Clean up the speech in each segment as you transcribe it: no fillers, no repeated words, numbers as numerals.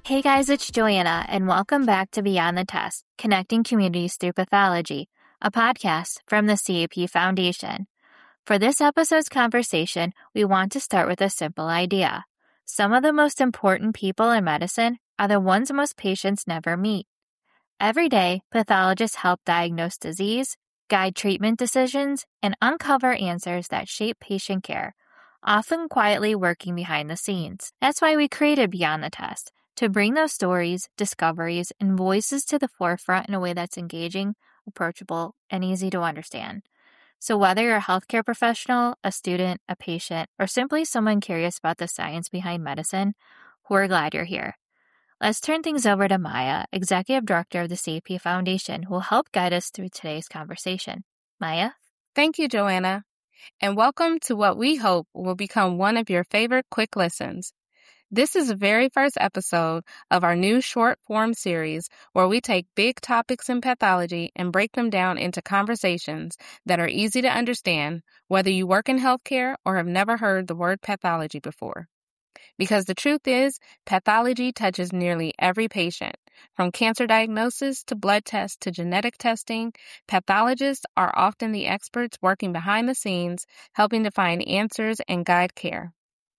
Hey guys, it's Joanna, and welcome back to Beyond the Test, Connecting Communities Through Pathology, a podcast from the CAP Foundation. For this episode's conversation, we want to start with a simple idea. Some of the most important people in medicine are the ones most patients never meet. Every day, pathologists help diagnose disease, guide treatment decisions, and uncover answers that shape patient care, often quietly working behind the scenes. That's why we created Beyond the Test, to bring those stories, discoveries, and voices to the forefront in a way that's engaging, approachable, and easy to understand. So whether you're a healthcare professional, a student, a patient, or simply someone curious about the science behind medicine, we're glad you're here. Let's turn things over to Maya, Executive Director of the CAP Foundation, who will help guide us through today's conversation. Maya? Thank you, Joanna, and welcome to what we hope will become one of your favorite quick listens. This is the very first episode of our new short-form series where we take big topics in pathology and break them down into conversations that are easy to understand, whether you work in healthcare or have never heard the word pathology before. Because the truth is, pathology touches nearly every patient. From cancer diagnosis to blood tests to genetic testing, pathologists are often the experts working behind the scenes, helping to find answers and guide care.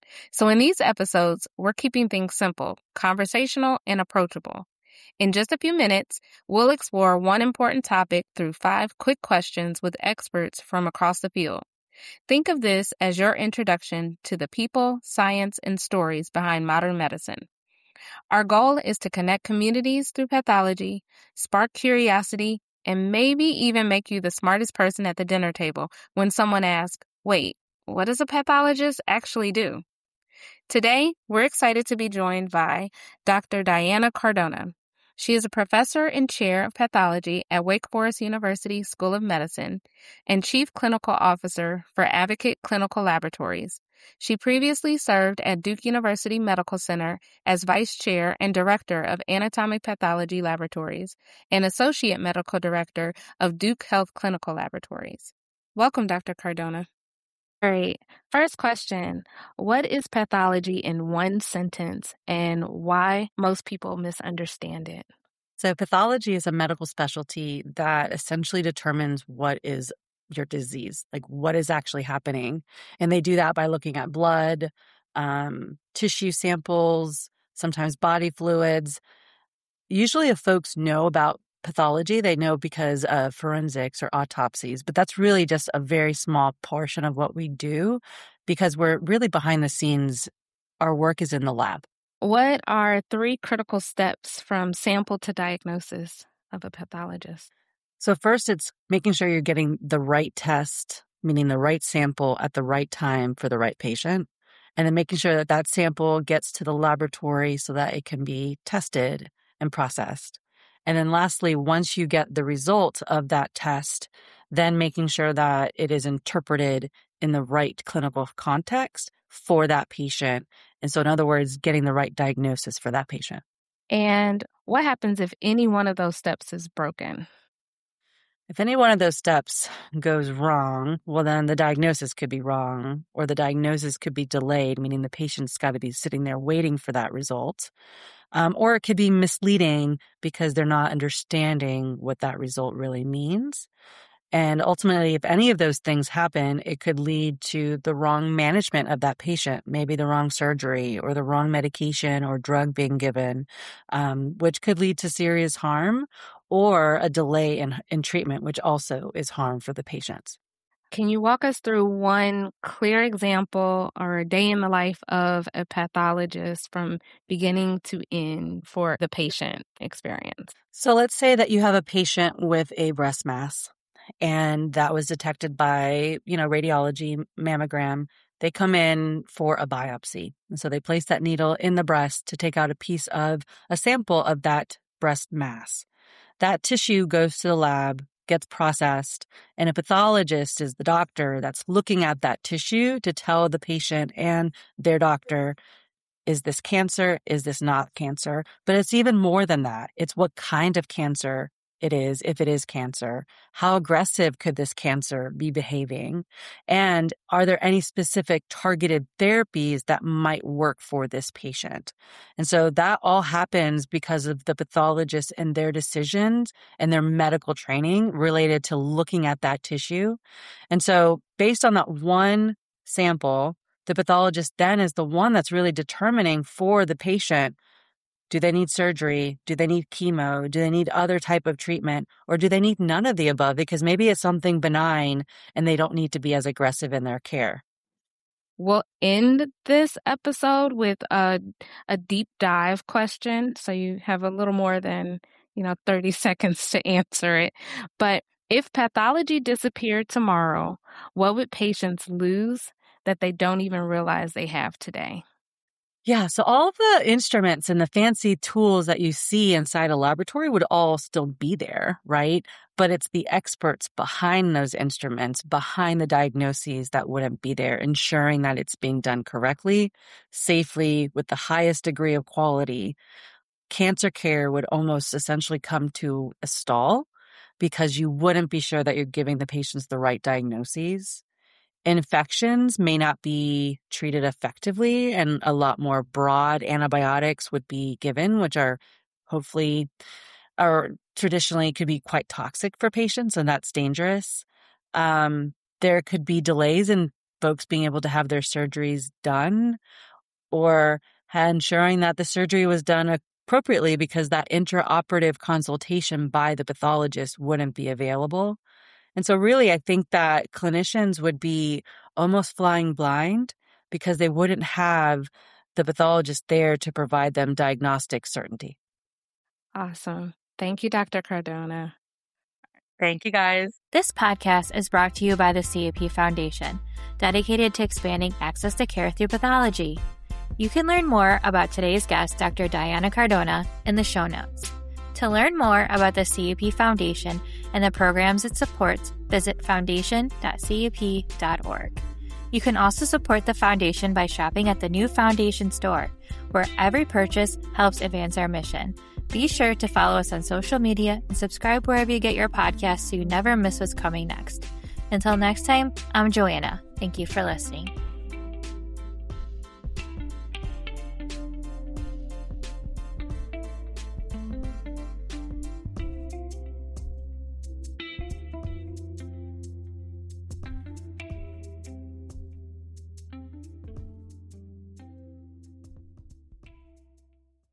So in these episodes, we're keeping things simple, conversational, and approachable. In just a few minutes, we'll explore one important topic through 5 quick questions with experts from across the field. Think of this as your introduction to the people, science, and stories behind modern medicine. Our goal is to connect communities through pathology, spark curiosity, and maybe even make you the smartest person at the dinner table when someone asks, "Wait, what does a pathologist actually do?" Today, we're excited to be joined by Dr. Diana Cardona. She is a professor and chair of pathology at Wake Forest University School of Medicine and chief clinical officer for Advocate Clinical Laboratories. She previously served at Duke University Medical Center as vice chair and director of anatomic pathology laboratories and associate medical director of Duke Health Clinical Laboratories. Welcome, Dr. Cardona. All right. First question. What is pathology in one sentence and why most people misunderstand it? So pathology is a medical specialty that essentially determines what is your disease, like what is actually happening. And they do that by looking at blood, tissue samples, sometimes body fluids. Usually if folks know about pathology, they know because of forensics or autopsies, but that's really just a very small portion of what we do because we're really behind the scenes. Our work is in the lab. What are 3 critical steps from sample to diagnosis of a pathologist? So first, it's making sure you're getting the right test, meaning the right sample at the right time for the right patient, and then making sure that that sample gets to the laboratory so that it can be tested and processed. And then lastly, once you get the result of that test, then making sure that it is interpreted in the right clinical context for that patient. And so in other words, getting the right diagnosis for that patient. And what happens if any one of those steps is broken? If any one of those steps goes wrong, well, then the diagnosis could be wrong, or the diagnosis could be delayed, meaning the patient's got to be sitting there waiting for that result. Or it could be misleading because they're not understanding what that result really means. And ultimately, if any of those things happen, it could lead to the wrong management of that patient, maybe the wrong surgery or the wrong medication or drug being given, which could lead to serious harm or a delay in treatment, which also is harm for the patients. Can you walk us through one clear example or a day in the life of a pathologist from beginning to end for the patient experience? So let's say that you have a patient with a breast mass, and that was detected by, radiology, mammogram. They come in for a biopsy. And so they place that needle in the breast to take out a piece of a sample of that breast mass. That tissue goes to the lab, gets processed, and a pathologist is the doctor that's looking at that tissue to tell the patient and their doctor, is this cancer? Is this not cancer? But it's even more than that. It's what kind of cancer it is, if it is cancer? How aggressive could this cancer be behaving? And are there any specific targeted therapies that might work for this patient? And so that all happens because of the pathologist and their decisions and their medical training related to looking at that tissue. And so based on that one sample, the pathologist then is the one that's really determining for the patient, do they need surgery? Do they need chemo? Do they need other type of treatment? Or do they need none of the above? Because maybe it's something benign and they don't need to be as aggressive in their care. We'll end this episode with a deep dive question. So you have a little more than, 30 seconds to answer it. But if pathology disappeared tomorrow, what would patients lose that they don't even realize they have today? Yeah, so all of the instruments and the fancy tools that you see inside a laboratory would all still be there, right? But it's the experts behind those instruments, behind the diagnoses that wouldn't be there, ensuring that it's being done correctly, safely, with the highest degree of quality. Cancer care would almost essentially come to a stall because you wouldn't be sure that you're giving the patients the right diagnoses. Infections may not be treated effectively, and a lot more broad antibiotics would be given, which are hopefully or traditionally could be quite toxic for patients, and that's dangerous. There could be delays in folks being able to have their surgeries done, or ensuring that the surgery was done appropriately because that intraoperative consultation by the pathologist wouldn't be available. And so really, I think that clinicians would be almost flying blind because they wouldn't have the pathologist there to provide them diagnostic certainty. Awesome. Thank you, Dr. Cardona. Thank you, guys. This podcast is brought to you by the CAP Foundation, dedicated to expanding access to care through pathology. You can learn more about today's guest, Dr. Diana Cardona, in the show notes. To learn more about the CAP Foundation and the programs it supports, visit foundation.cap.org. You can also support the foundation by shopping at the new foundation store, where every purchase helps advance our mission. Be sure to follow us on social media and subscribe wherever you get your podcasts so you never miss what's coming next. Until next time, I'm Joanna. Thank you for listening.